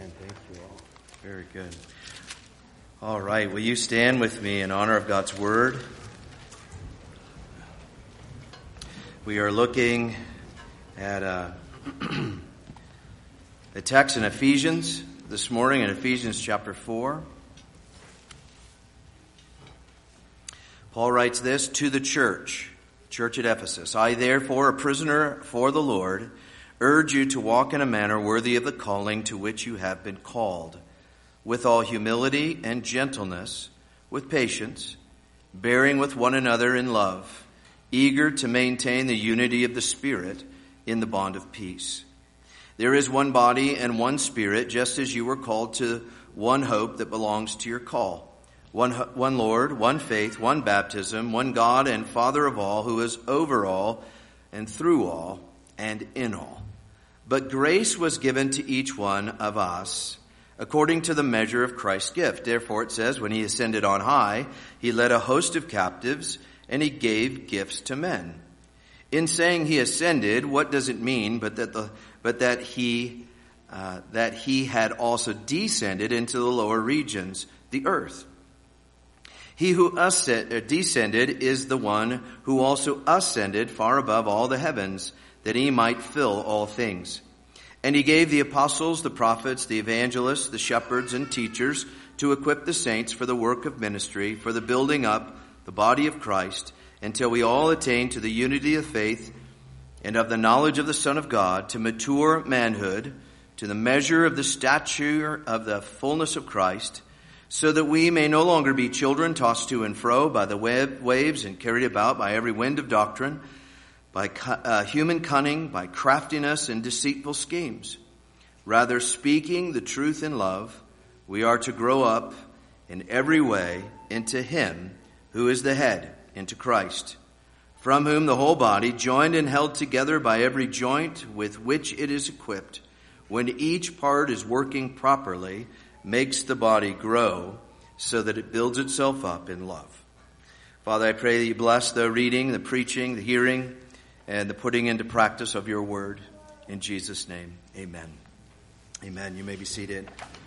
Amen. Thank you all. Very good. All right. Will you stand with me in honor of God's Word? We are looking at a text in Ephesians this morning, in Ephesians chapter 4. Paul writes this to the church at Ephesus. I, therefore, a prisoner for the Lord, urge you to walk in a manner worthy of the calling to which you have been called, with all humility and gentleness, with patience, bearing with one another in love, eager to maintain the unity of the Spirit in the bond of peace. There is one body and one Spirit, just as you were called to one hope that belongs to your call. One Lord, one faith, one baptism, one God and Father of all, who is over all and through all and in all. But grace was given to each one of us according to the measure of Christ's gift. Therefore it says, when he ascended on high, he led a host of captives and he gave gifts to men. In saying he ascended, what does it mean but that he had also descended into the lower regions, the earth? He who descended is the one who also ascended far above all the heavens, that he might fill all things. And he gave the apostles, the prophets, the evangelists, the shepherds, and teachers to equip the saints for the work of ministry, for the building up the body of Christ, until we all attain to the unity of faith and of the knowledge of the Son of God, to mature manhood, to the measure of the stature of the fullness of Christ, so that we may no longer be children tossed to and fro by the waves and carried about by every wind of doctrine, by human cunning, by craftiness and deceitful schemes. Rather, speaking the truth in love, we are to grow up in every way into Him who is the head, into Christ, from whom the whole body, joined and held together by every joint with which it is equipped, when each part is working properly, makes the body grow so that it builds itself up in love. Father, I pray that you bless the reading, the preaching, the hearing, and the putting into practice of your word. In Jesus' name, amen. Amen. You may be seated.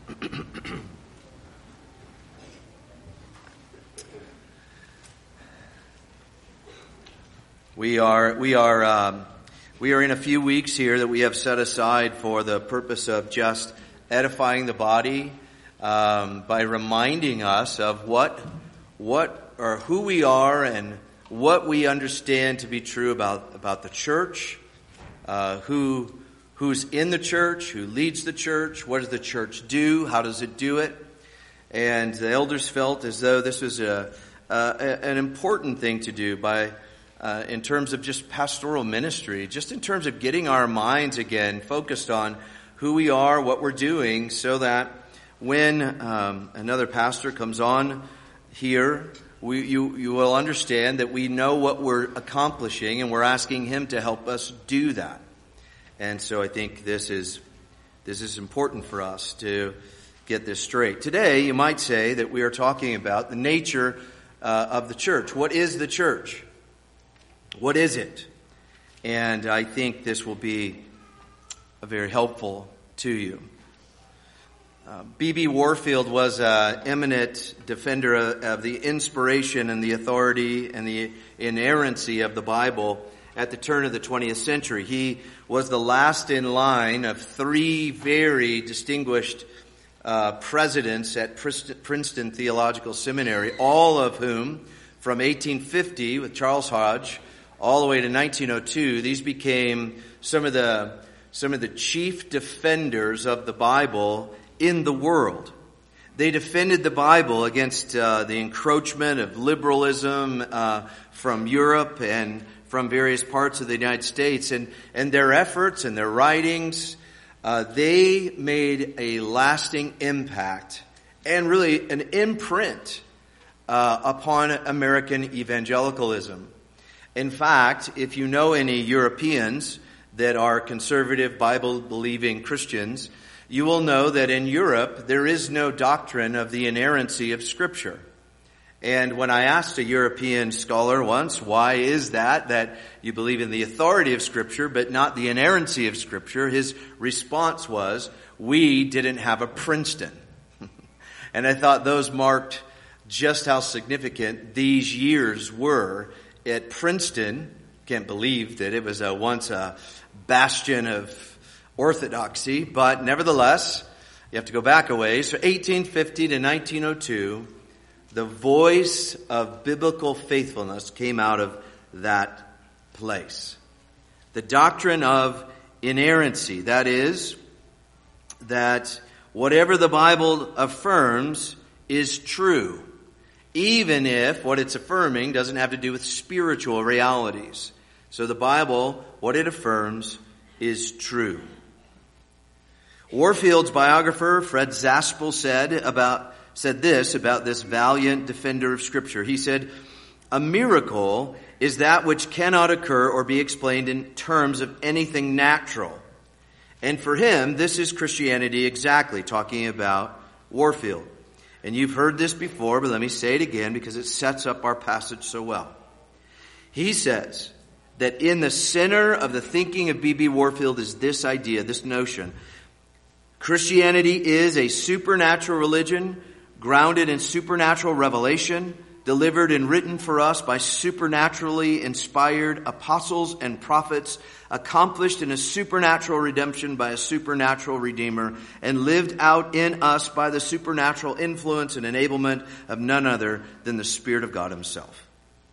We are in a few weeks here that we have set aside for the purpose of just edifying the body, by reminding us of what or who we are and what we understand to be true about the church, who's in the church, who leads the church, what does the church do, how does it do it. And the elders felt as though this was an important thing to do in terms of just pastoral ministry, just in terms of getting our minds again focused on who we are, what we're doing, so that when another pastor comes on here, you will understand that we know what we're accomplishing, and we're asking him to help us do that. And so I think this is important for us to get this straight. Today, you might say that we are talking about the nature of the church. What is the church? What is it? And I think this will be very helpful to you. B.B. Warfield was an eminent defender of the inspiration and the authority and the inerrancy of the Bible at the turn of the 20th century. He was the last in line of three very distinguished presidents at Princeton Theological Seminary, all of whom, from 1850 with Charles Hodge all the way to 1902, these became some of the chief defenders of the Bible in the world. They defended the Bible against the encroachment of liberalism from Europe and from various parts of the United States. And their efforts and their writings, they made a lasting impact and really an imprint upon American evangelicalism. In fact, if you know any Europeans that are conservative, Bible-believing Christians, you will know that in Europe there is no doctrine of the inerrancy of Scripture. And when I asked a European scholar once, why is that you believe in the authority of Scripture but not the inerrancy of Scripture, his response was, we didn't have a Princeton. And I thought those marked just how significant these years were at Princeton. Can't believe that it was once a bastion of orthodoxy, but nevertheless, you have to go back a ways. So 1850 to 1902, the voice of biblical faithfulness came out of that place. The doctrine of inerrancy, that is, that whatever the Bible affirms is true, even if what it's affirming doesn't have to do with spiritual realities. So the Bible, what it affirms, is true. Warfield's biographer, Fred Zaspel, said this about this valiant defender of Scripture. He said, "A miracle is that which cannot occur or be explained in terms of anything natural." And for him, this is Christianity exactly, talking about Warfield. And you've heard this before, but let me say it again because it sets up our passage so well. He says that in the center of the thinking of B.B. Warfield is this idea, this notion. Christianity is a supernatural religion grounded in supernatural revelation, delivered and written for us by supernaturally inspired apostles and prophets, accomplished in a supernatural redemption by a supernatural Redeemer, and lived out in us by the supernatural influence and enablement of none other than the Spirit of God Himself.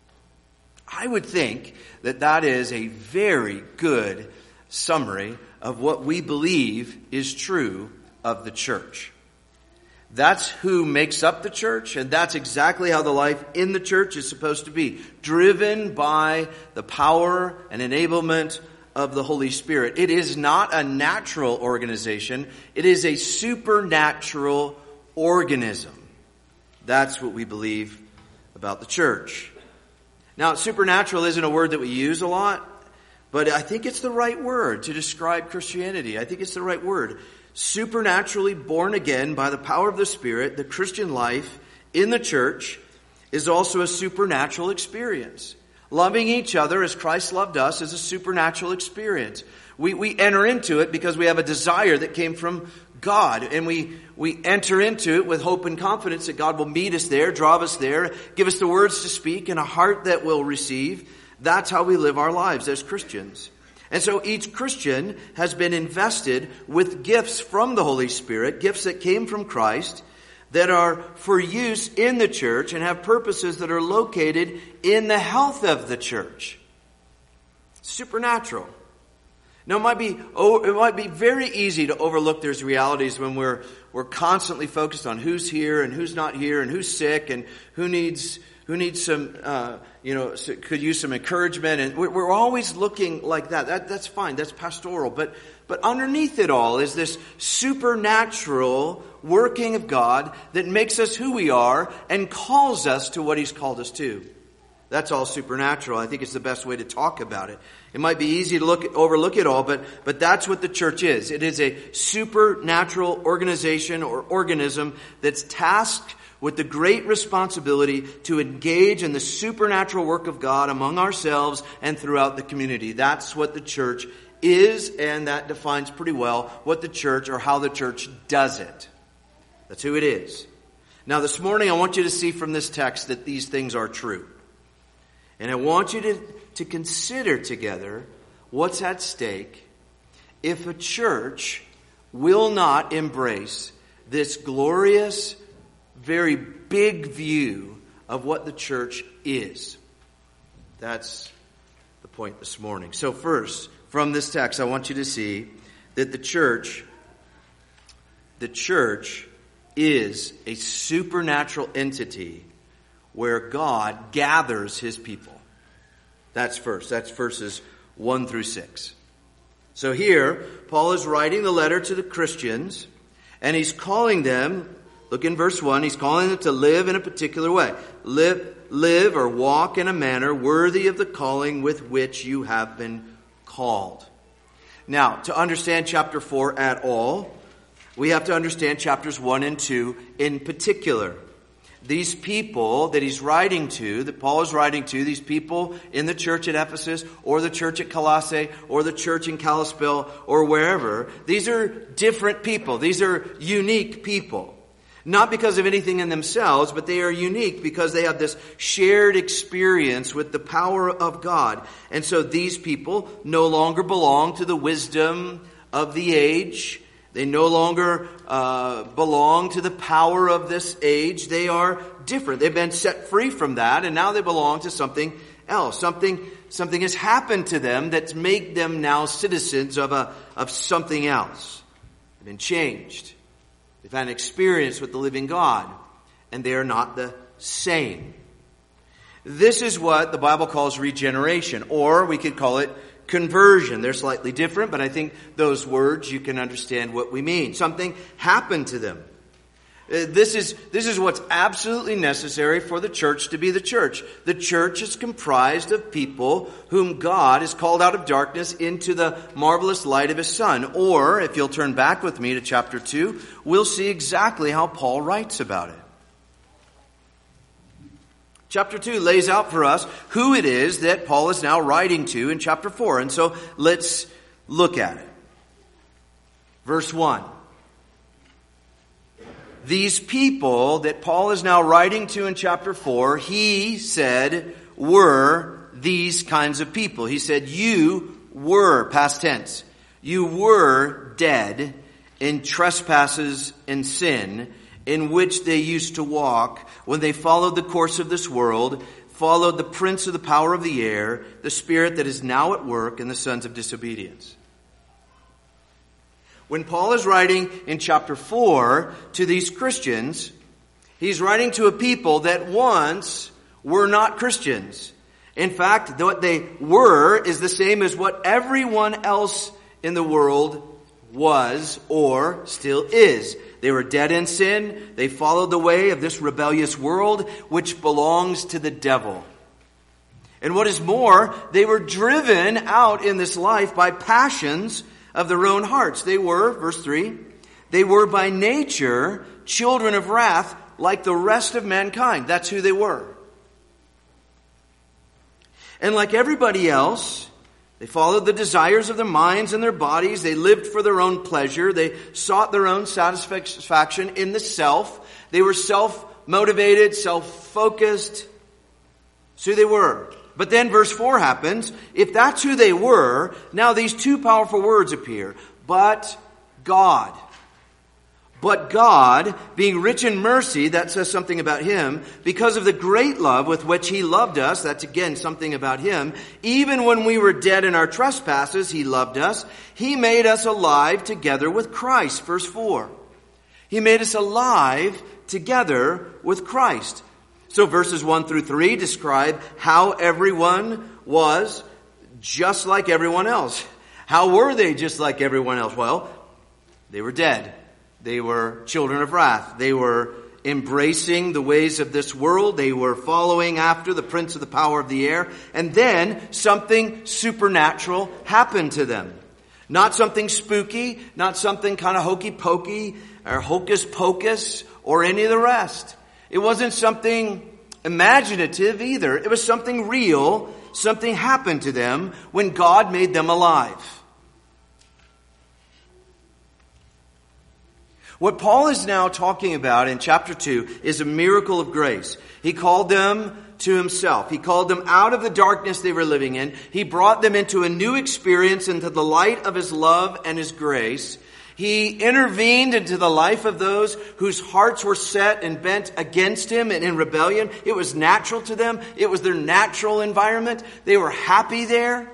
I would think that that is a very good summary of what we believe is true of the church. That's who makes up the church, and that's exactly how the life in the church is supposed to be, driven by the power and enablement of the Holy Spirit. It is not a natural organization. It is a supernatural organism. That's what we believe about the church. Now, supernatural isn't a word that we use a lot, but I think it's the right word to describe Christianity. I think it's the right word. Supernaturally born again by the power of the Spirit, the Christian life in the church is also a supernatural experience. Loving each other as Christ loved us is a supernatural experience. We enter into it because we have a desire that came from God, and we enter into it with hope and confidence that God will meet us there, draw us there, give us the words to speak and a heart that will receive. That's how we live our lives as Christians. And so each Christian has been invested with gifts from the Holy Spirit, gifts that came from Christ, that are for use in the church and have purposes that are located in the health of the church. Supernatural. Now, it might be very easy to overlook those realities when we're constantly focused on who's here and who's not here and who's sick and who needs some, could use some encouragement. And we're always looking like that. That's fine. That's pastoral. But underneath it all is this supernatural working of God that makes us who we are and calls us to what He's called us to. That's all supernatural. I think it's the best way to talk about it. It might be easy to overlook it all, but that's what the church is. It is a supernatural organization or organism that's tasked with the great responsibility to engage in the supernatural work of God among ourselves and throughout the community. That's what the church is, and that defines pretty well what the church or how the church does it. That's who it is. Now this morning I want you to see from this text that these things are true. And I want you to consider together what's at stake if a church will not embrace this glorious, very big view of what the church is. That's the point this morning. So first, from this text, I want you to see that the church is a supernatural entity where God gathers His people. That's first. That's verses 1 through 6. So here, Paul is writing the letter to the Christians, and he's calling them, look in verse 1, he's calling them to live in a particular way. Live or walk in a manner worthy of the calling with which you have been called. Now, to understand chapter 4 at all, we have to understand chapters 1 and 2 in particular. these people that he's writing to, that Paul is writing to, these people in the church at Ephesus or the church at Colossae or the church in Kalispell or wherever, these are different people. These are unique people. Not because of anything in themselves, but they are unique because they have this shared experience with the power of God. And so these people no longer belong to the wisdom of the age. They no longer belong to the power of this age. They are different. They've been set free from that, and now they belong to something else. Something has happened to them that's made them now citizens of something else. They've been changed. They've had an experience with the living God, and they are not the same. This is what the Bible calls regeneration, or we could call it conversion. They're slightly different, but I think those words you can understand what we mean. Something happened to them. This is what's absolutely necessary for the church to be the church. The church is comprised of people whom God has called out of darkness into the marvelous light of His Son. Or, if you'll turn back with me to chapter 2, we'll see exactly how Paul writes about it. Chapter 2 lays out for us who it is that Paul is now writing to in chapter 4. And so let's look at it. Verse 1. These people that Paul is now writing to in chapter 4, he said, were these kinds of people. He said, you were, past tense, you were dead in trespasses and sin, in which they used to walk when they followed the course of this world, followed the prince of the power of the air, the spirit that is now at work in the sons of disobedience. When Paul is writing in chapter 4 to these Christians, he's writing to a people that once were not Christians. In fact, what they were is the same as what everyone else in the world was or still is. They were dead in sin. They followed the way of this rebellious world, which belongs to the devil. And what is more, they were driven out in this life by passions of their own hearts. They were, verse 3, they were by nature children of wrath like the rest of mankind. That's who they were. And like everybody else, they followed the desires of their minds and their bodies. They lived for their own pleasure. They sought their own satisfaction in the self. They were self-motivated, self-focused. So they were. But then verse 4 happens. If that's who they were, now these two powerful words appear. But God. But God, being rich in mercy, that says something about Him, because of the great love with which He loved us, that's again something about Him, even when we were dead in our trespasses, He loved us. He made us alive together with Christ. Verse 4. He made us alive together with Christ. So verses 1 through 3 describe how everyone was just like everyone else. How were they just like everyone else? Well, they were dead. They were children of wrath. They were embracing the ways of this world. They were following after the prince of the power of the air. And then something supernatural happened to them. Not something spooky, not something kind of hokey pokey or hocus pocus or any of the rest. It wasn't something imaginative either. It was something real. Something happened to them when God made them alive. What Paul is now talking about in chapter 2 is a miracle of grace. He called them to Himself. He called them out of the darkness they were living in. He brought them into a new experience, into the light of His love and His grace. He intervened into the life of those whose hearts were set and bent against Him and in rebellion. It was natural to them. It was their natural environment. They were happy there.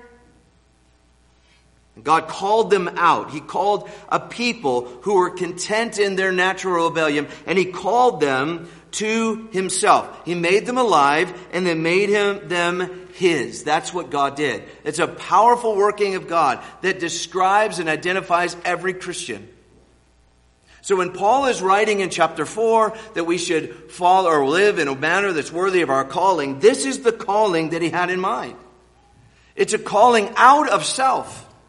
God called them out. He called a people who were content in their natural rebellion, and He called them to Himself. He made them alive and then made them His. That's what God did. It's a powerful working of God that describes and identifies every Christian. So when Paul is writing in chapter 4 that we should follow or live in a manner that's worthy of our calling, this is the calling that he had in mind. It's a calling out of self.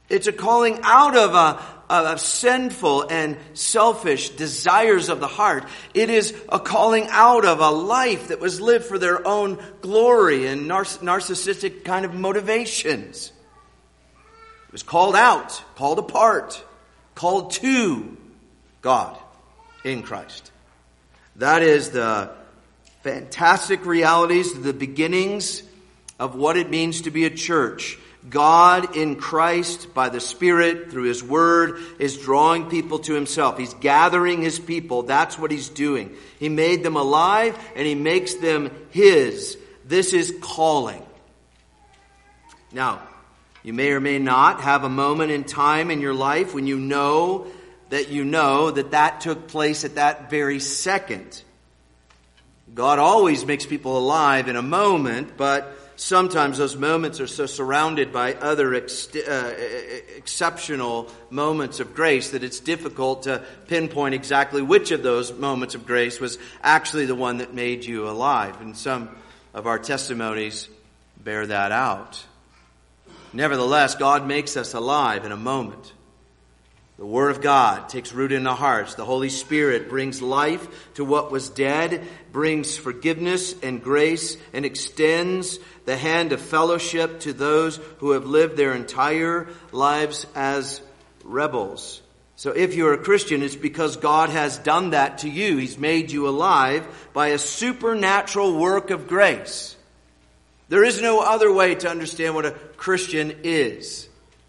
It's a calling out of sinful and selfish desires of the heart. It is a calling out of a life that was lived for their own glory and narcissistic kind of motivations. It was called out, called apart, called to God in Christ. That is the fantastic realities, the beginnings of what it means to be a church. God in Christ, by the Spirit, through His Word, is drawing people to Himself. He's gathering His people. That's what He's doing. He made them alive and He makes them His. This is calling. Now, you may or may not have a moment in time in your life when you know that took place at that very second. God always makes people alive in a moment, but sometimes those moments are so surrounded by other exceptional moments of grace that it's difficult to pinpoint exactly which of those moments of grace was actually the one that made you alive. And some of our testimonies bear that out. Nevertheless, God makes us alive in a moment. The Word of God takes root in our hearts. The Holy Spirit brings life to what was dead, brings forgiveness and grace, and extends the hand of fellowship to those who have lived their entire lives as rebels. So if you're a Christian, it's because God has done that to you. He's made you alive by a supernatural work of grace. There is no other way to understand what a Christian is.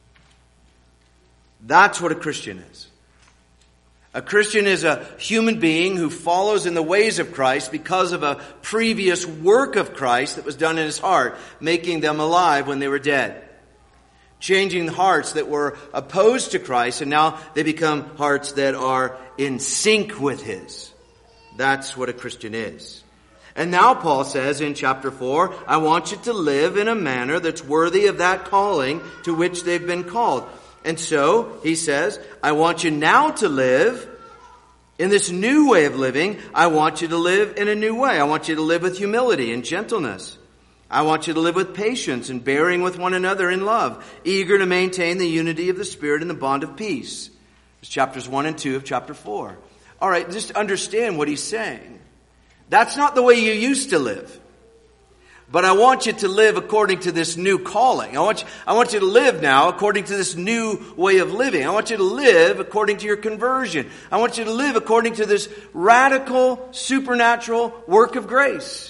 That's what a Christian is. A Christian is a human being who follows in the ways of Christ because of a previous work of Christ that was done in his heart, making them alive when they were dead. Changing hearts that were opposed to Christ, and now they become hearts that are in sync with His. That's what a Christian is. And now Paul says in chapter 4, I want you to live in a manner that's worthy of that calling to which they've been called. And so, he says, I want you now to live in this new way of living. I want you to live in a new way. I want you to live with humility and gentleness. I want you to live with patience and bearing with one another in love, eager to maintain the unity of the Spirit in the bond of peace. It's chapters 1 and 2 of chapter 4. All right, just understand what he's saying. That's not the way you used to live. But I want you to live according to this new calling. I want you to live now according to this new way of living. I want you to live according to your conversion. I want you to live according to this radical, supernatural work of grace.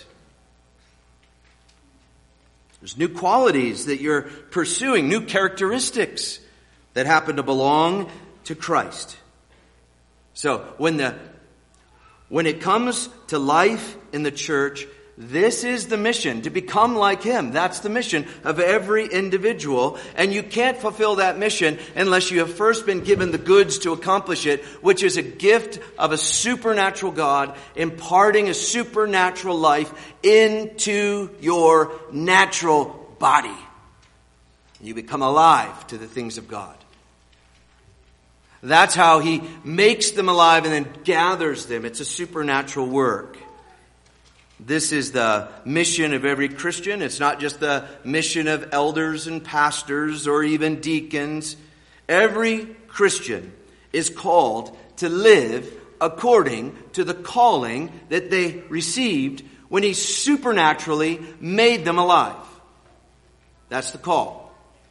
There's new qualities that you're pursuing, new characteristics that happen to belong to Christ. So when it comes to life in the church, this is the mission, to become like Him. That's the mission of every individual. And you can't fulfill that mission unless you have first been given the goods to accomplish it, which is a gift of a supernatural God imparting a supernatural life into your natural body. You become alive to the things of God. That's how He makes them alive and then gathers them. It's a supernatural work. This is the mission of every Christian. It's not just the mission of elders and pastors or even deacons. Every Christian is called to live according to the calling that they received when He supernaturally made them alive. That's the call.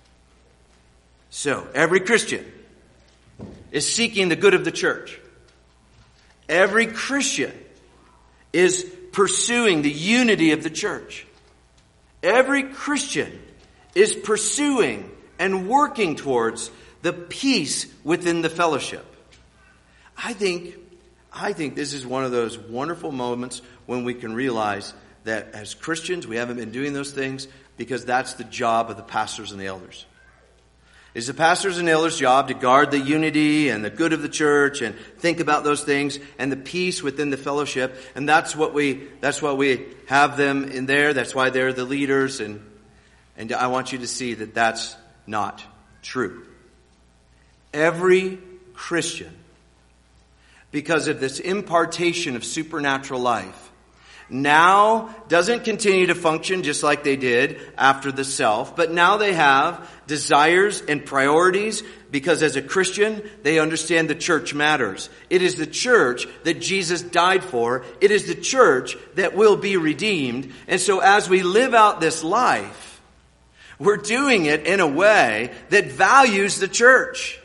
So, every Christian is seeking the good of the church. Every Christian is pursuing the unity of the church. Every Christian is pursuing and working towards the peace within the fellowship. I think this is one of those wonderful moments when we can realize that as Christians we haven't been doing those things because that's the job of the pastors and the elders. It's the pastors and elders' job to guard the unity and the good of the church and think about those things and the peace within the fellowship. And that's what we have them in there. That's why they're the leaders. And I want you to see that that's not true. Every Christian, because of this impartation of supernatural life, now doesn't continue to function just like they did after the self, but now they have desires and priorities because as a Christian, they understand the church matters. It is the church that Jesus died for. It is the church that will be redeemed. And so as we live out this life, we're doing it in a way that values the church.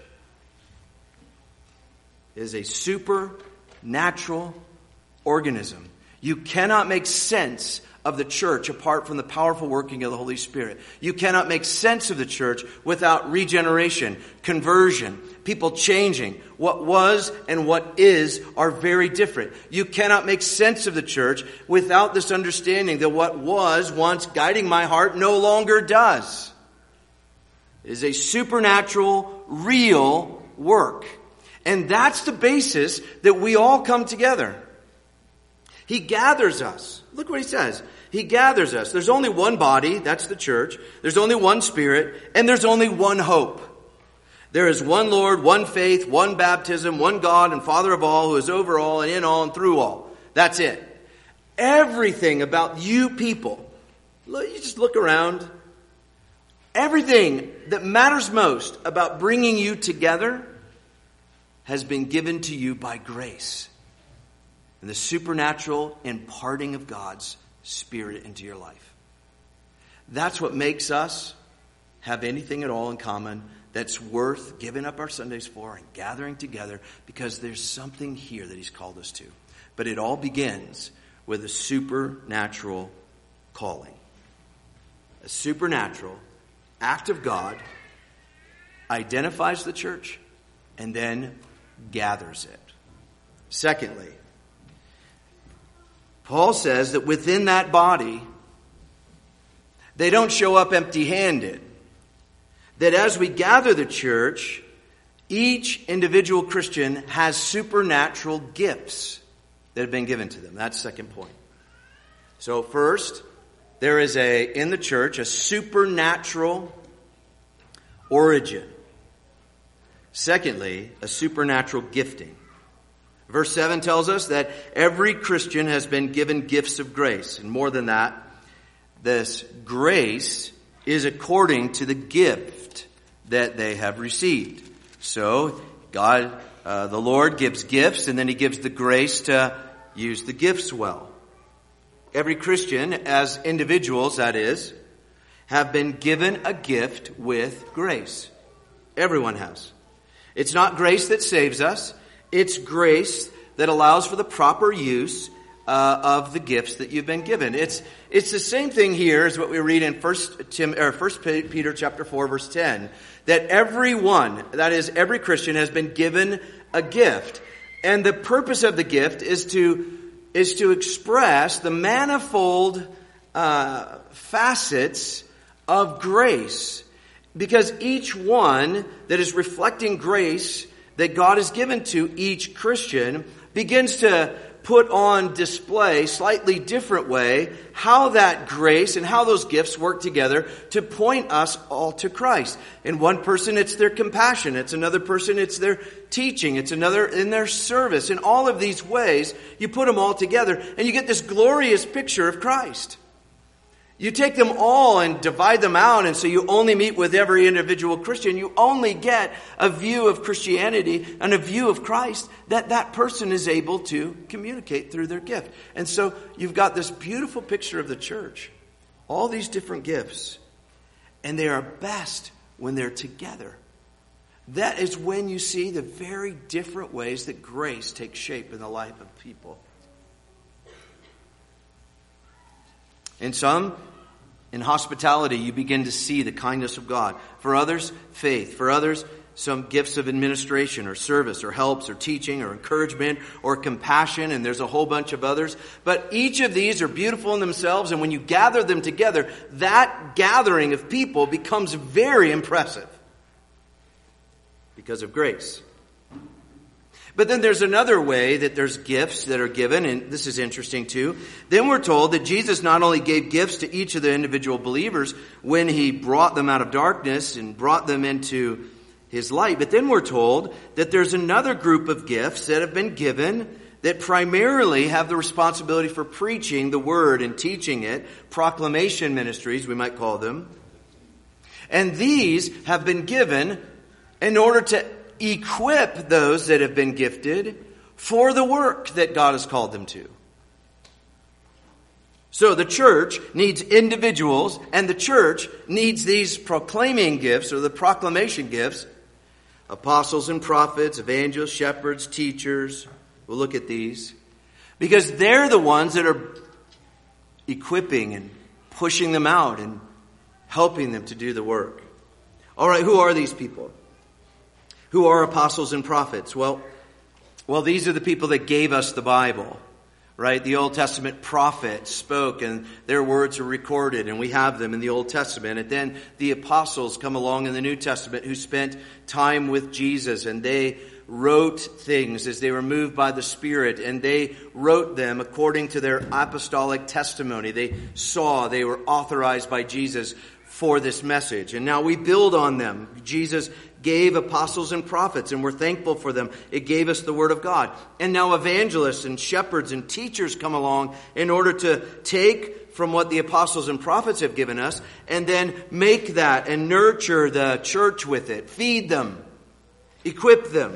It is a supernatural organism. You cannot make sense of the church apart from the powerful working of the Holy Spirit. You cannot make sense of the church without regeneration, conversion, people changing. What was and what is are very different. You cannot make sense of the church without this understanding that what was once guiding my heart no longer does. It is a supernatural, real work. And that's the basis that we all come together. He gathers us. Look what he says. He gathers us. There's only one body, that's the church. There's only one Spirit, and there's only one hope. There is one Lord, one faith, one baptism, one God and Father of all, who is over all and in all and through all. That's it. Everything about you people, you just look around. Everything that matters most about bringing you together has been given to you by grace. And the supernatural imparting of God's Spirit into your life. That's what makes us have anything at all in common that's worth giving up our Sundays for and gathering together, because there's something here that He's called us to. But it all begins with a supernatural calling. A supernatural act of God identifies the church and then gathers it. Secondly, Paul says that within that body, they don't show up empty-handed. That as we gather the church, each individual Christian has supernatural gifts that have been given to them. That's the second point. So first, there is in the church a supernatural origin. Secondly, a supernatural gifting. Verse 7 tells us that every Christian has been given gifts of grace. And more than that, this grace is according to the gift that they have received. So God, the Lord gives gifts, and then He gives the grace to use the gifts well. Every Christian, as individuals that is, have been given a gift with grace. Everyone has. It's not grace that saves us. It's grace that allows for the proper use of the gifts that you've been given. It's the same thing here as what we read in 1 Peter chapter 4, verse 10, that everyone, that is every Christian, has been given a gift. And the purpose of the gift is to express the manifold facets of grace. Because each one that is reflecting grace that God has given to each Christian begins to put on display, slightly different way, how that grace and how those gifts work together to point us all to Christ. In one person, it's their compassion. It's another person, it's their teaching. It's another in their service. In all of these ways, you put them all together and you get this glorious picture of Christ. You take them all and divide them out, and so you only meet with every individual Christian. You only get a view of Christianity and a view of Christ that person is able to communicate through their gift. And so you've got this beautiful picture of the church, all these different gifts, and they are best when they're together. That is when you see the very different ways that grace takes shape in the life of people. In some, in hospitality, you begin to see the kindness of God. For others, faith. For others, some gifts of administration or service or helps or teaching or encouragement or compassion, and there's a whole bunch of others. But each of these are beautiful in themselves, and when you gather them together, that gathering of people becomes very impressive because of grace. But then there's another way that there's gifts that are given, and this is interesting too. Then we're told that Jesus not only gave gifts to each of the individual believers when He brought them out of darkness and brought them into His light, but then we're told that there's another group of gifts that have been given that primarily have the responsibility for preaching the word and teaching it, proclamation ministries, we might call them. And these have been given in order to equip those that have been gifted for the work that God has called them to. So the church needs individuals, and the church needs these proclaiming gifts, or the proclamation gifts, apostles and prophets, evangelists, shepherds, teachers. We'll look at these. Because they're the ones that are equipping and pushing them out and helping them to do the work. All right, who are these people? Who are apostles and prophets? Well, these are the people that gave us the Bible. Right? The Old Testament prophets spoke and their words are recorded, and we have them in the Old Testament. And then the apostles come along in the New Testament who spent time with Jesus, and they wrote things as they were moved by the Spirit, and they wrote them according to their apostolic testimony. They were authorized by Jesus for this message. And now we build on them. Jesus gave apostles and prophets, and we're thankful for them. It gave us the Word of God. And now evangelists and shepherds and teachers come along in order to take from what the apostles and prophets have given us and then make that and nurture the church with it. Feed them. Equip them.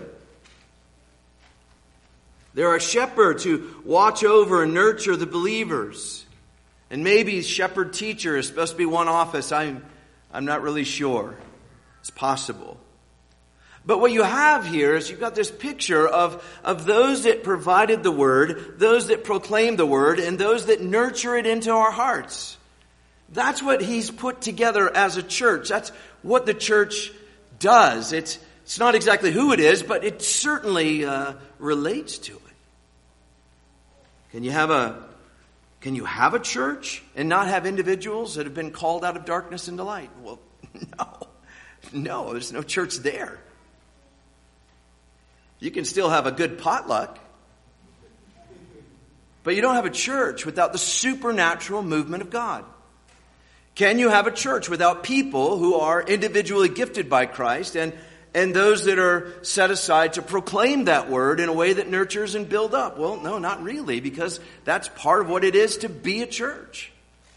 There are shepherds who watch over and nurture the believers. And maybe shepherd teacher is supposed to be one office. I'm not really sure. It's possible. But what you have here is you've got this picture of those that provided the word, those that proclaim the word, and those that nurture it into our hearts. That's what he's put together as a church. That's what the church does. It's not exactly who it is, but it certainly relates to it. Can you have a church and not have individuals that have been called out of darkness into light? Well, no, there's no church there. You can still have a good potluck, but you don't have a church without the supernatural movement of God. Can you have a church without people who are individually gifted by Christ and those that are set aside to proclaim that word in a way that nurtures and builds up? Well, no, not really, because that's part of what it is to be a church.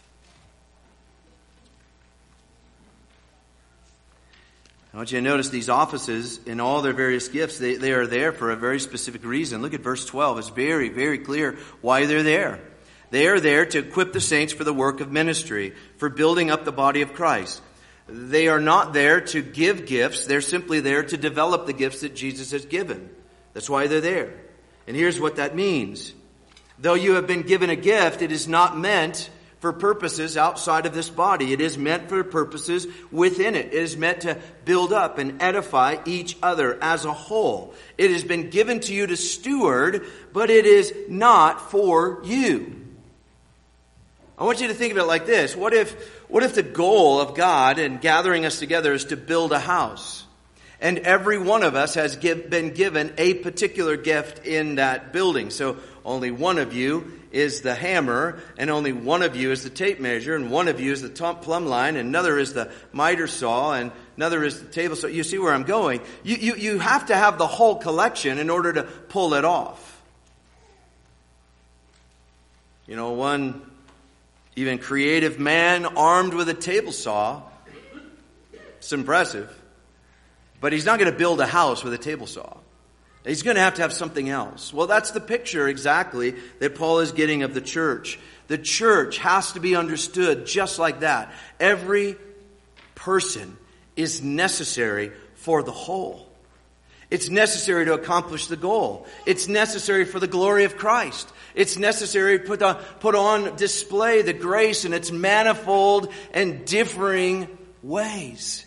I want you to notice these offices in all their various gifts, they are there for a very specific reason. Look at verse 12. It's very, very clear why they're there. They are there to equip the saints for the work of ministry, for building up the body of Christ. They are not there to give gifts. They're simply there to develop the gifts that Jesus has given. That's why they're there. And here's what that means. Though you have been given a gift, it is not meant for purposes outside of this body. It is meant for purposes within it. It is meant to build up and edify each other as a whole. It has been given to you to steward, but it is not for you. I want you to think of it like this. What if the goal of God in gathering us together is to build a house? And every one of us has been given a particular gift in that building. So only one of you is the hammer, and only one of you is the tape measure, and one of you is the plumb line, and another is the miter saw, and another is the table saw. You see where I'm going? You have to have the whole collection in order to pull it off. You know, one even creative man armed with a table saw, it's impressive. But he's not going to build a house with a table saw. He's going to have something else. Well, that's the picture exactly that Paul is getting of the church. The church has to be understood just like that. Every person is necessary for the whole. It's necessary to accomplish the goal. It's necessary for the glory of Christ. It's necessary to put on display the grace in its manifold and differing ways.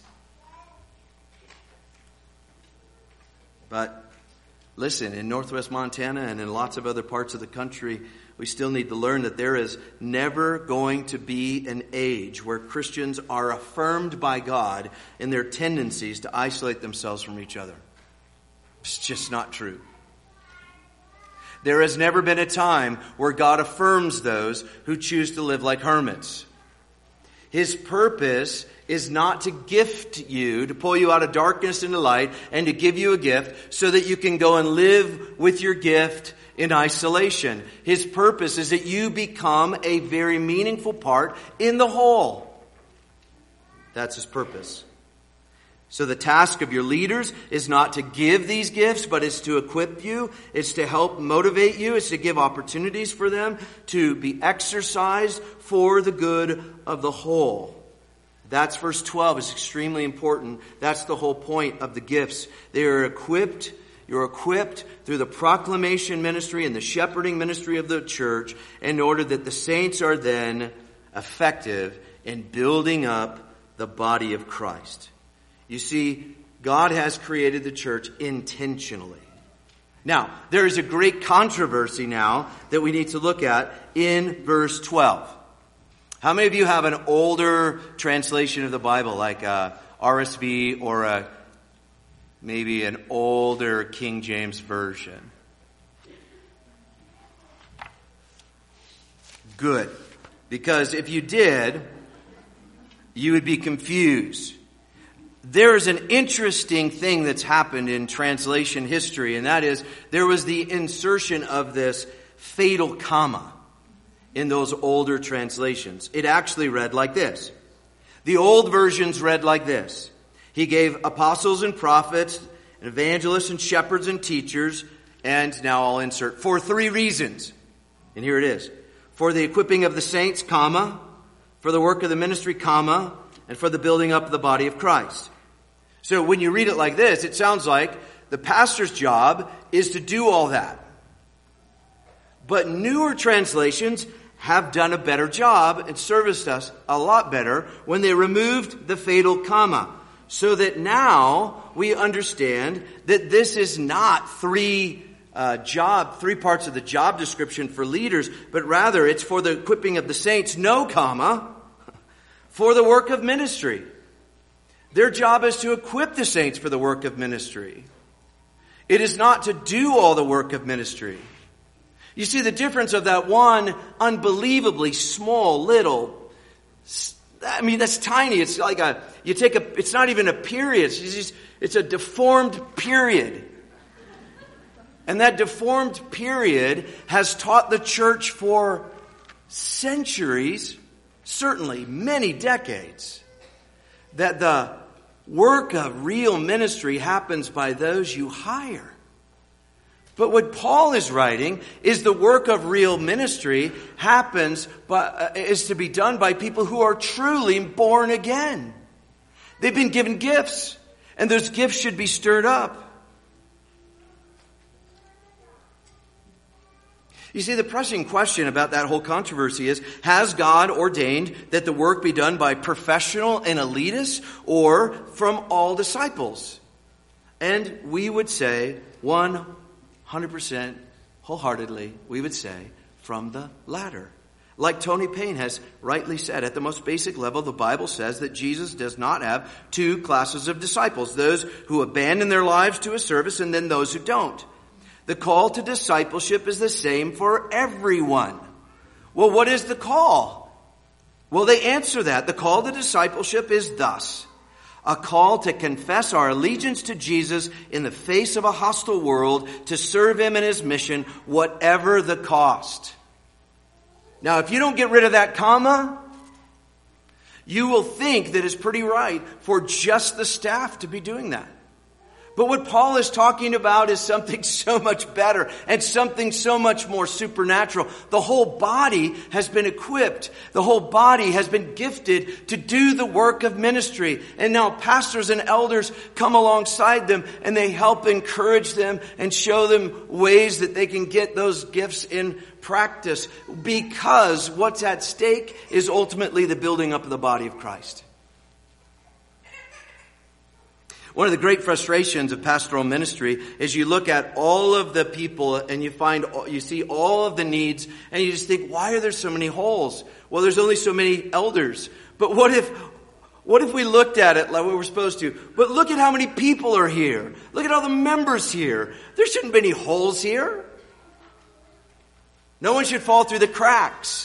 But listen, in Northwest Montana and in lots of other parts of the country, we still need to learn that there is never going to be an age where Christians are affirmed by God in their tendencies to isolate themselves from each other. It's just not true. There has never been a time where God affirms those who choose to live like hermits. His purpose is not to gift you, to pull you out of darkness into light, and to give you a gift so that you can go and live with your gift in isolation. His purpose is that you become a very meaningful part in the whole. That's his purpose. So the task of your leaders is not to give these gifts, but it's to equip you. It's to help motivate you. It's to give opportunities for them to be exercised for the good of the whole. That's verse 12. It's extremely important. That's the whole point of the gifts. They are equipped. You're equipped through the proclamation ministry and the shepherding ministry of the church in order that the saints are then effective in building up the body of Christ. You see, God has created the church intentionally. Now, there is a great controversy now that we need to look at in verse 12. How many of you have an older translation of the Bible, like a RSV or maybe an older King James Version? Good. Because if you did, you would be confused. There is an interesting thing that's happened in translation history, and that is there was the insertion of this fatal comma in those older translations. It actually read like this. The old versions read like this. He gave apostles and prophets, and evangelists and shepherds and teachers, and now I'll insert, for 3 reasons. And here it is. For the equipping of the saints, comma, for the work of the ministry, comma, and for the building up of the body of Christ. So when you read it like this, it sounds like the pastor's job is to do all that. But newer translations have done a better job and serviced us a lot better when they removed the fatal comma. So that now we understand that this is not three parts of the job description for leaders, but rather it's for the equipping of the saints, no comma, for the work of ministry. Their job is to equip the saints for the work of ministry. It is not to do all the work of ministry. You see the difference of that one unbelievably small little, that's tiny. It's like it's not even a period. It's a deformed period. And that deformed period has taught the church for centuries, certainly many decades, that the work of real ministry happens by those you hire. But what Paul is writing is the work of real ministry is to be done by people who are truly born again. They've been given gifts, and those gifts should be stirred up. You see, the pressing question about that whole controversy is, has God ordained that the work be done by professional and elitists or from all disciples? And we would say 100% wholeheartedly, we would say from the latter. Like Tony Payne has rightly said, at the most basic level, the Bible says that Jesus does not have 2 classes of disciples, those who abandon their lives to his service and then those who don't. The call to discipleship is the same for everyone. Well, what is the call? Well, they answer that. The call to discipleship is thus: a call to confess our allegiance to Jesus in the face of a hostile world, to serve him in his mission, whatever the cost. Now, if you don't get rid of that comma, you will think that it's pretty right for just the staff to be doing that. But what Paul is talking about is something so much better and something so much more supernatural. The whole body has been equipped. The whole body has been gifted to do the work of ministry. And now pastors and elders come alongside them and they help encourage them and show them ways that they can get those gifts in practice. Because what's at stake is ultimately the building up of the body of Christ. One of the great frustrations of pastoral ministry is you look at all of the people and you see all of the needs and you just think, why are there so many holes? Well, there's only so many elders. But what if we looked at it like we were supposed to? But look at how many people are here. Look at all the members here. There shouldn't be any holes here. No one should fall through the cracks.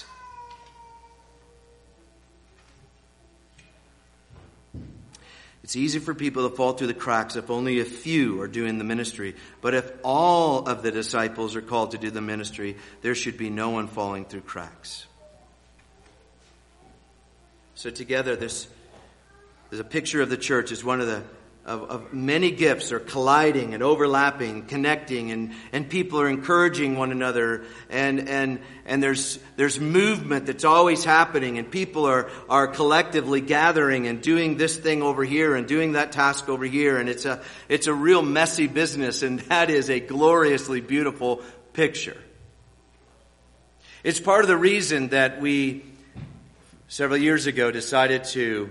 It's easy for people to fall through the cracks if only a few are doing the ministry. But if all of the disciples are called to do the ministry, there should be no one falling through cracks. So together, there's a picture of the church as one of the of many gifts are colliding and overlapping, connecting, and people are encouraging one another, and there's movement that's always happening, and people are collectively gathering and doing this thing over here and doing that task over here, and it's a real messy business, and that is a gloriously beautiful picture. It's part of the reason that we several years ago decided to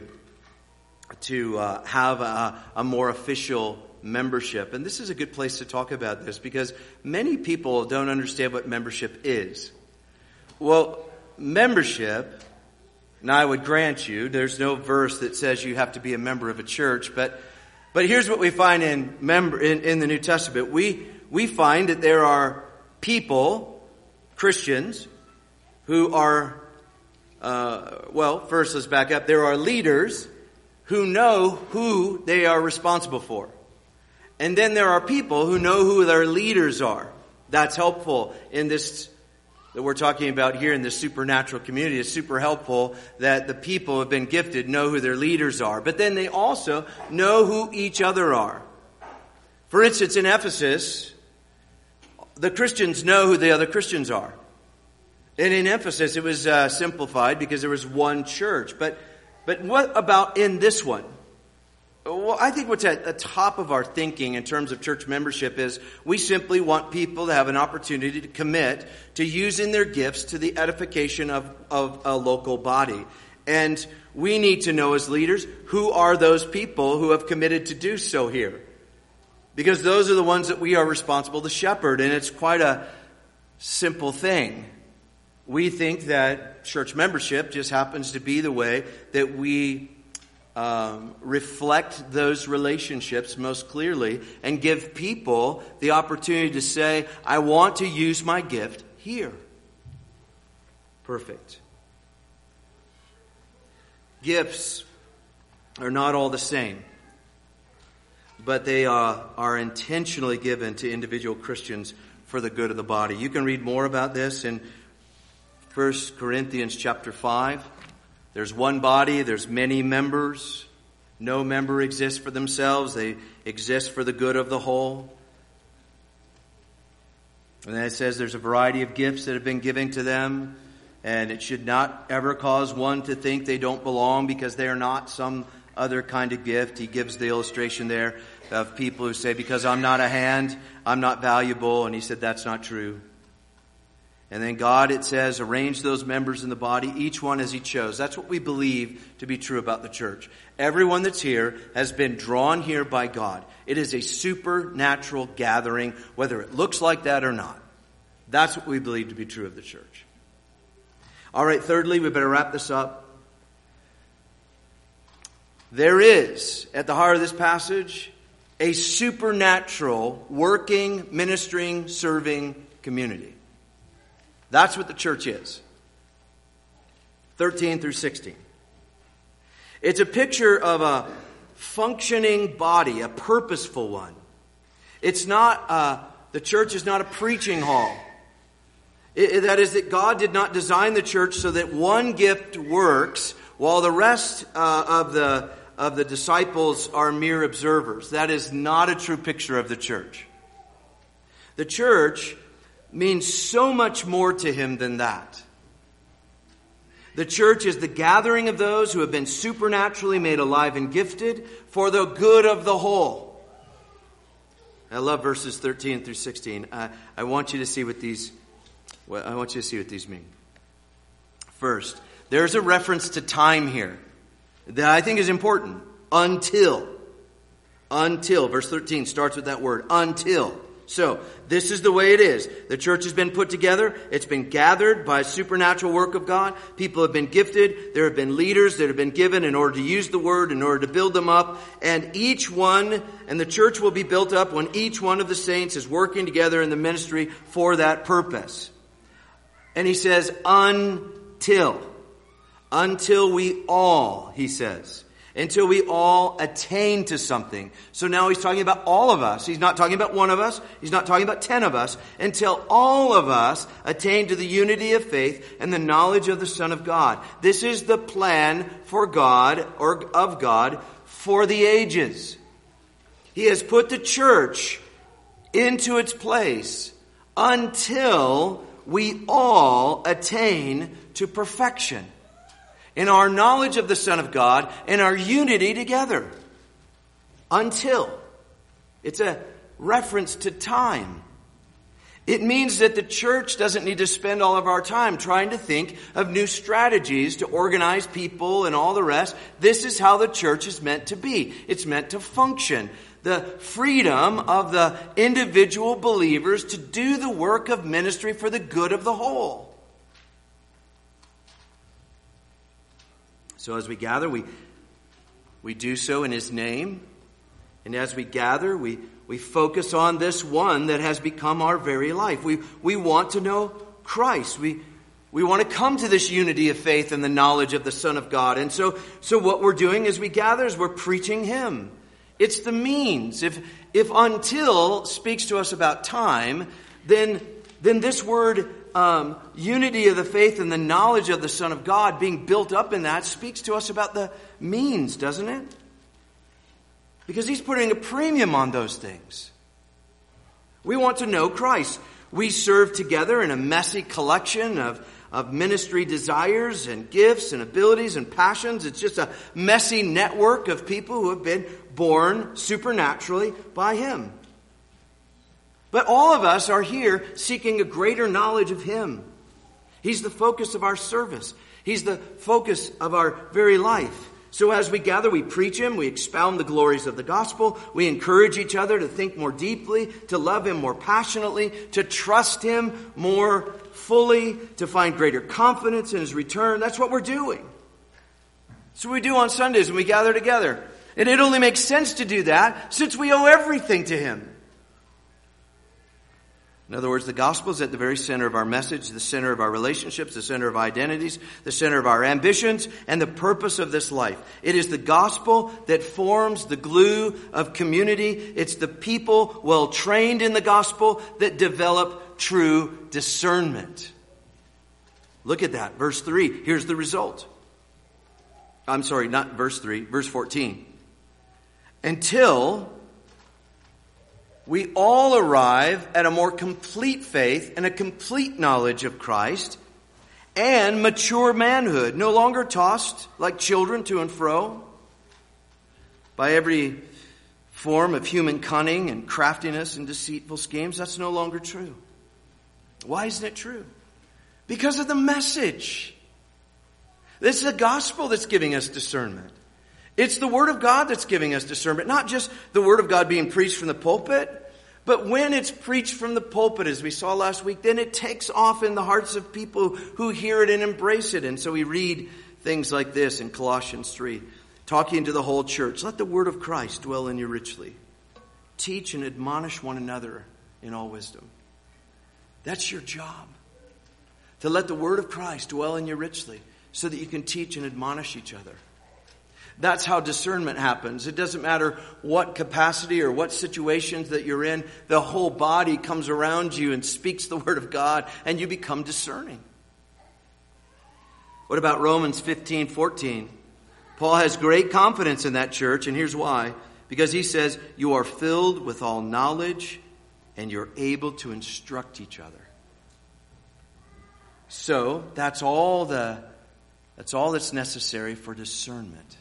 have a more official membership. And this is a good place to talk about this because many people don't understand what membership is. Well, membership, and I would grant you, there's no verse that says you have to be a member of a church, but here's what we find in the New Testament. We find that there are people, Christians, who are, first let's back up. There are leaders who know who they are responsible for. And then there are people who know who their leaders are. That's helpful in this that we're talking about here in the supernatural community. It's super helpful that the people who have been gifted know who their leaders are. But then they also know who each other are. For instance, in Ephesus, the Christians know who the other Christians are. And in Ephesus, it was simplified because there was one church. But what about in this one? Well, I think what's at the top of our thinking in terms of church membership is we simply want people to have an opportunity to commit to using their gifts to the edification of a local body. And we need to know as leaders who are those people who have committed to do so here. Because those are the ones that we are responsible to shepherd. And it's quite a simple thing. We think that church membership just happens to be the way that we reflect those relationships most clearly and give people the opportunity to say, I want to use my gift here. Perfect. Gifts are not all the same, but they are intentionally given to individual Christians for the good of the body. You can read more about this in 1 Corinthians chapter 5. There's one body, there's many members. No member exists for themselves. They exist for the good of the whole. And then it says there's a variety of gifts that have been given to them. And it should not ever cause one to think they don't belong because they are not some other kind of gift. He gives the illustration there of people who say, because I'm not a hand, I'm not valuable. And he said that's not true. And then God, it says, arranged those members in the body, each one as he chose. That's what we believe to be true about the church. Everyone that's here has been drawn here by God. It is a supernatural gathering, whether it looks like that or not. That's what we believe to be true of the church. All right, thirdly, we better wrap this up. There is, at the heart of this passage, a supernatural, working, ministering, serving community. That's what the church is. 13 through 16. It's a picture of a functioning body, a purposeful one. It's not, the church is not a preaching hall. That is that God did not design the church so that one gift works while the rest of the disciples are mere observers. That is not a true picture of the church. The church means so much more to him than that. The church is the gathering of those who have been supernaturally made alive and gifted for the good of the whole. I love verses 13 through 16. I want you to see what these mean. First, there's a reference to time here that I think is important. Until. Verse 13 starts with that word, until. So, this is the way it is. The church has been put together. It's been gathered by a supernatural work of God. People have been gifted. There have been leaders that have been given in order to use the word, in order to build them up. And the church will be built up when each one of the saints is working together in the ministry for that purpose. And he says, until we all, he says. until we all attain to something. So now he's talking about all of us. He's not talking about one of us. He's not talking about 10 of us. Until all of us attain to the unity of faith and the knowledge of the Son of God. This is the plan for God, or of God, for the ages. He has put the church into its place until we all attain to perfection in our knowledge of the Son of God and our unity together. Until. It's a reference to time. It means that the church doesn't need to spend all of our time trying to think of new strategies to organize people and all the rest. This is how the church is meant to be. It's meant to function. The freedom of the individual believers to do the work of ministry for the good of the whole. So as we gather, we do so in His name. And as we gather, we focus on this one that has become our very life. We want to know Christ. We want to come to this unity of faith and the knowledge of the Son of God. And so what we're doing as we gather is we're preaching Him. It's the means. If until speaks to us about time, then this word unity of the faith and the knowledge of the Son of God being built up in that speaks to us about the means, doesn't it? Because he's putting a premium on those things. We want to know Christ. We serve together in a messy collection of ministry desires and gifts and abilities and passions. It's just a messy network of people who have been born supernaturally by Him. But all of us are here seeking a greater knowledge of Him. He's the focus of our service. He's the focus of our very life. So as we gather, we preach Him, we expound the glories of the gospel, we encourage each other to think more deeply, to love Him more passionately, to trust Him more fully, to find greater confidence in His return. That's what we're doing. That's what we do on Sundays when we gather together. And it only makes sense to do that since we owe everything to Him. In other words, the gospel is at the very center of our message, the center of our relationships, the center of identities, the center of our ambitions, and the purpose of this life. It is the gospel that forms the glue of community. It's the people well trained in the gospel that develop true discernment. Look at that. Verse 3. Here's the result. I'm sorry, not verse 3. Verse 14. Until we all arrive at a more complete faith and a complete knowledge of Christ and mature manhood, no longer tossed like children to and fro by every form of human cunning and craftiness and deceitful schemes. That's no longer true. Why isn't it true? Because of the message. This is the gospel that's giving us discernment. It's the Word of God that's giving us discernment. Not just the Word of God being preached from the pulpit, but when it's preached from the pulpit, as we saw last week, then it takes off in the hearts of people who hear it and embrace it. And so we read things like this in Colossians 3, talking to the whole church. Let the Word of Christ dwell in you richly. Teach and admonish one another in all wisdom. That's your job. To let the Word of Christ dwell in you richly so that you can teach and admonish each other. That's how discernment happens. It doesn't matter what capacity or what situations that you're in. The whole body comes around you and speaks the Word of God, and you become discerning. What about Romans 15:14? Paul has great confidence in that church, and here's why. Because he says, you are filled with all knowledge, and you're able to instruct each other. So, that's all that's necessary for discernment.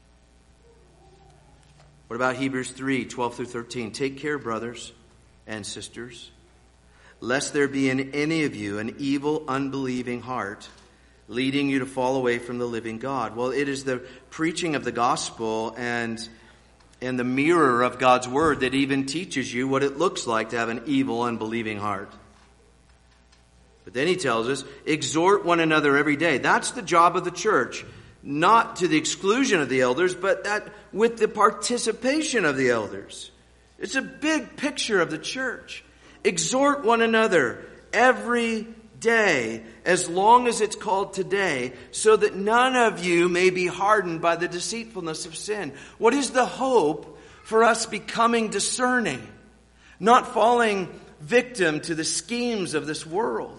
What about Hebrews 3:12-13? Take care, brothers and sisters, lest there be in any of you an evil, unbelieving heart, leading you to fall away from the living God. Well, it is the preaching of the gospel and the mirror of God's word that even teaches you what it looks like to have an evil, unbelieving heart. But then he tells us, exhort one another every day. That's the job of the church. Not to the exclusion of the elders, but that with the participation of the elders. It's a big picture of the church. Exhort one another every day, as long as it's called today, so that none of you may be hardened by the deceitfulness of sin. What is the hope for us becoming discerning, not falling victim to the schemes of this world?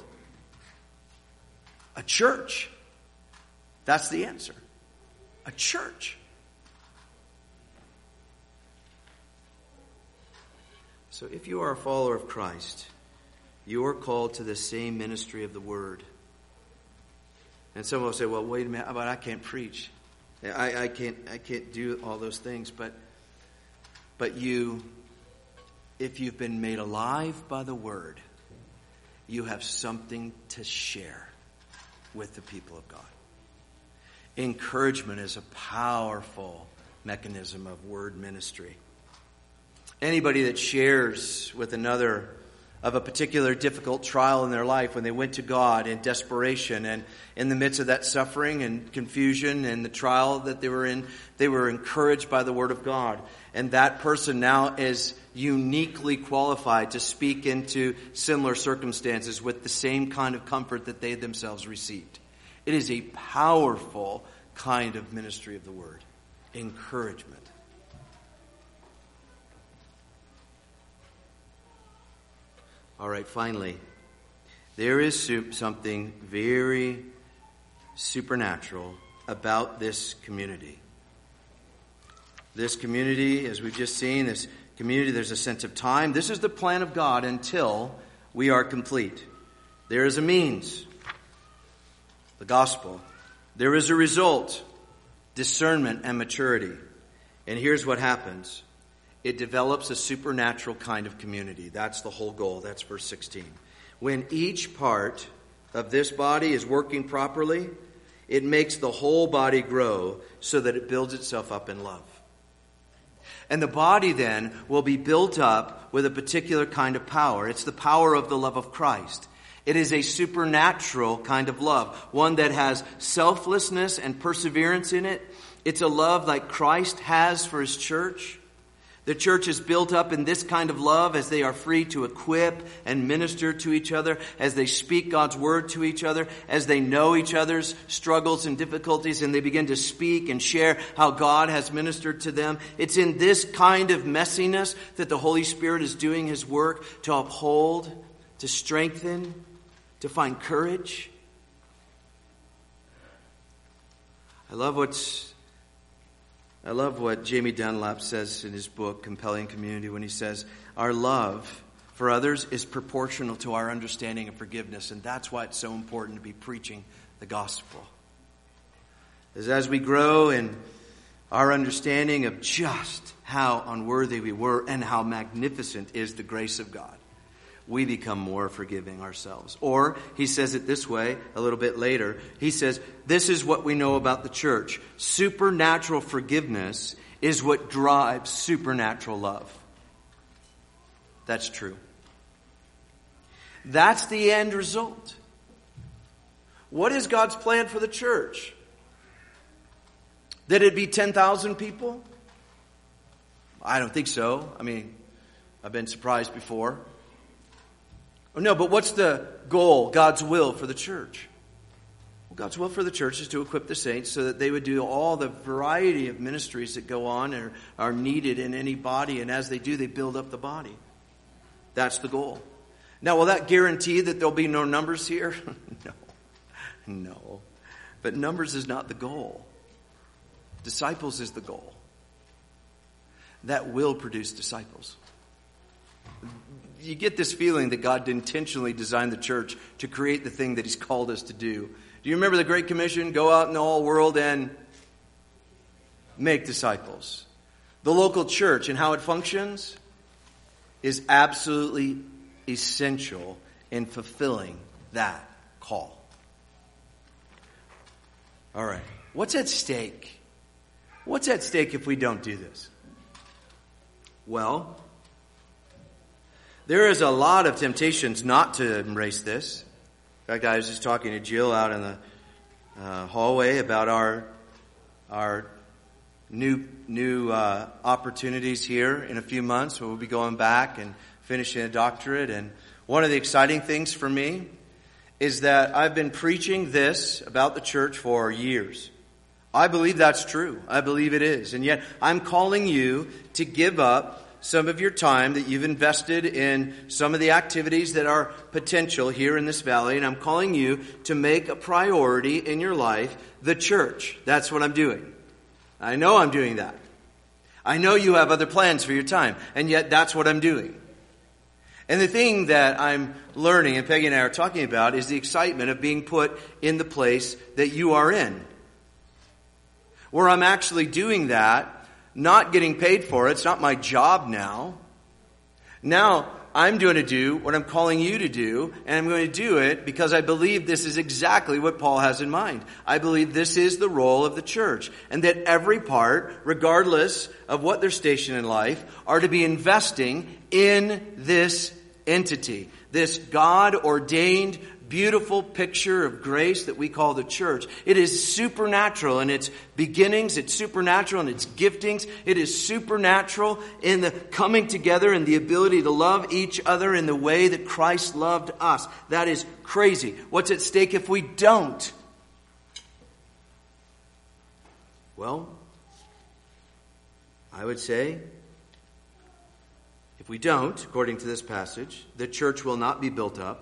A church. That's the answer. A church. So if you are a follower of Christ, you are called to the same ministry of the Word. And some will say, well, wait a minute, but I can't preach. I can't do all those things. But you, if you've been made alive by the Word, you have something to share with the people of God. Encouragement is a powerful mechanism of word ministry. Anybody that shares with another of a particular difficult trial in their life, when they went to God in desperation, and in the midst of that suffering and confusion and the trial that they were in, they were encouraged by the Word of God. And that person now is uniquely qualified to speak into similar circumstances with the same kind of comfort that they themselves received. It is a powerful kind of ministry of the Word. Encouragement. All right, finally, there is something very supernatural about this community. This community, as we've just seen, this community, there's a sense of time. This is the plan of God until we are complete. There is a means, the gospel. There is a result, discernment and maturity. And here's what happens. It develops a supernatural kind of community. That's the whole goal. That's verse 16. When each part of this body is working properly, it makes the whole body grow so that it builds itself up in love. And the body then will be built up with a particular kind of power. It's the power of the love of Christ. It is a supernatural kind of love, one that has selflessness and perseverance in it. It's a love like Christ has for His church. The church is built up in this kind of love as they are free to equip and minister to each other, as they speak God's word to each other, as they know each other's struggles and difficulties, and they begin to speak and share how God has ministered to them. It's in this kind of messiness that the Holy Spirit is doing His work to uphold, to strengthen, to find courage. I love what Jamie Dunlap says in his book, Compelling Community, when he says, our love for others is proportional to our understanding of forgiveness. And that's why it's so important to be preaching the gospel. As we grow in our understanding of just how unworthy we were and how magnificent is the grace of God, we become more forgiving ourselves. Or he says it this way a little bit later. He says, this is what we know about the church. Supernatural forgiveness is what drives supernatural love. That's true. That's the end result. What is God's plan for the church? That it be 10,000 people? I don't think so. I mean, I've been surprised before. No, but what's the goal, God's will for the church? Well, God's will for the church is to equip the saints so that they would do all the variety of ministries that go on and are needed in any body. And as they do, they build up the body. That's the goal. Now, will that guarantee that there'll be no numbers here? No. But numbers is not the goal. Disciples is the goal. That will produce disciples. You get this feeling that God intentionally designed the church to create the thing that He's called us to do. Do you remember the Great Commission? Go out in the whole world and make disciples. The local church and how it functions is absolutely essential in fulfilling that call. All right. What's at stake? What's at stake if we don't do this? Well, there is a lot of temptations not to embrace this. In fact, I was just talking to Jill out in the hallway about our new opportunities here in a few months. We'll be going back and finishing a doctorate. And one of the exciting things for me is that I've been preaching this about the church for years. I believe that's true. I believe it is. And yet I'm calling you to give up some of your time that you've invested in some of the activities that are potential here in this valley. And I'm calling you to make a priority in your life the church. That's what I'm doing. I know I'm doing that. I know you have other plans for your time. And yet that's what I'm doing. And the thing that I'm learning, and Peggy and I are talking about, is the excitement of being put in the place that you are in. Where I'm actually doing that, not getting paid for it. It's not my job now. Now I'm going to do what I'm calling you to do, and I'm going to do it because I believe this is exactly what Paul has in mind. I believe this is the role of the church, and that every part, regardless of what their station in life, are to be investing in this entity, this God-ordained, beautiful picture of grace that we call the church. It is supernatural in its beginnings. It's supernatural in its giftings. It is supernatural in the coming together and the ability to love each other in the way that Christ loved us. That is crazy. What's at stake if we don't? Well, I would say, if we don't, according to this passage, the church will not be built up.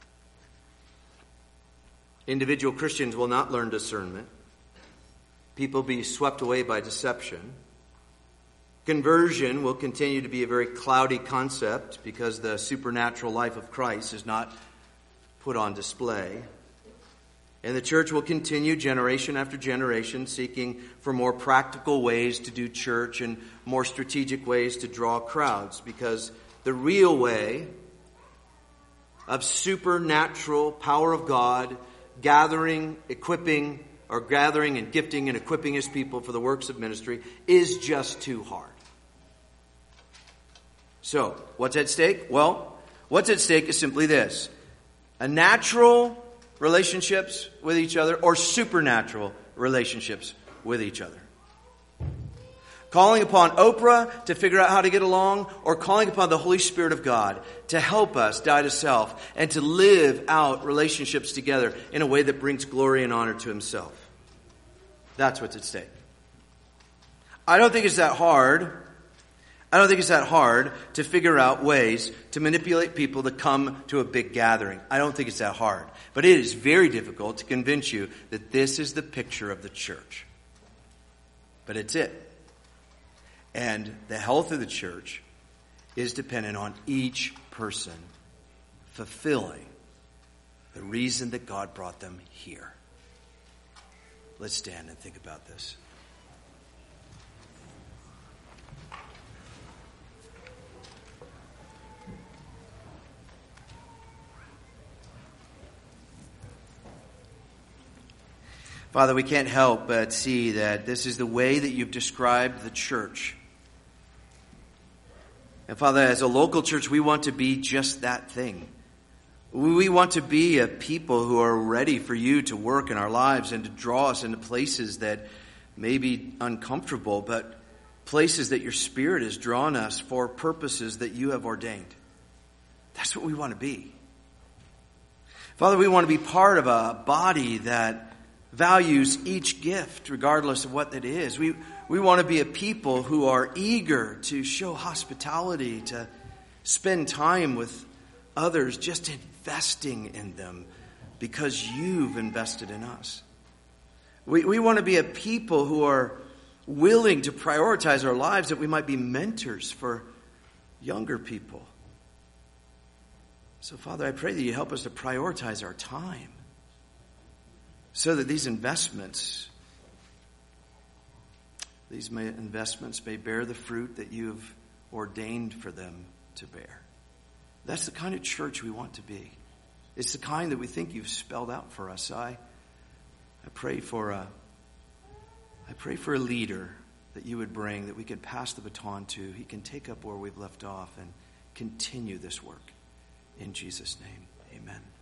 Individual Christians will not learn discernment. People will be swept away by deception. Conversion will continue to be a very cloudy concept because the supernatural life of Christ is not put on display. And the church will continue generation after generation seeking for more practical ways to do church and more strategic ways to draw crowds, because the real way of supernatural power of God gathering and gifting and equipping his people for the works of ministry is just too hard. So, what's at stake? Well, what's at stake is simply this: a natural relationships with each other or supernatural relationships with each other. Calling upon Oprah to figure out how to get along, or calling upon the Holy Spirit of God to help us die to self and to live out relationships together in a way that brings glory and honor to himself. That's what's at stake. I don't think it's that hard. I don't think it's that hard to figure out ways to manipulate people to come to a big gathering. I don't think it's that hard. But it is very difficult to convince you that this is the picture of the church. But it's it. And the health of the church is dependent on each person fulfilling the reason that God brought them here. Let's stand and think about this. Father, we can't help but see that this is the way that you've described the church. And Father, as a local church, we want to be just that thing. We want to be a people who are ready for you to work in our lives and to draw us into places that may be uncomfortable, but places that your Spirit has drawn us for purposes that you have ordained. That's what we want to be. Father, we want to be part of a body that values each gift regardless of what it is. We want to be a people who are eager to show hospitality, to spend time with others, just investing in them because you've invested in us. We want to be a people who are willing to prioritize our lives that we might be mentors for younger people. So, Father, I pray that you help us to prioritize our time so that these investments may bear the fruit that you have ordained for them to bear. That's the kind of church we want to be. It's the kind that we think you've spelled out for us. I pray for a leader that you would bring, that we could pass the baton to. He can take up where we've left off and continue this work. In Jesus' name, amen.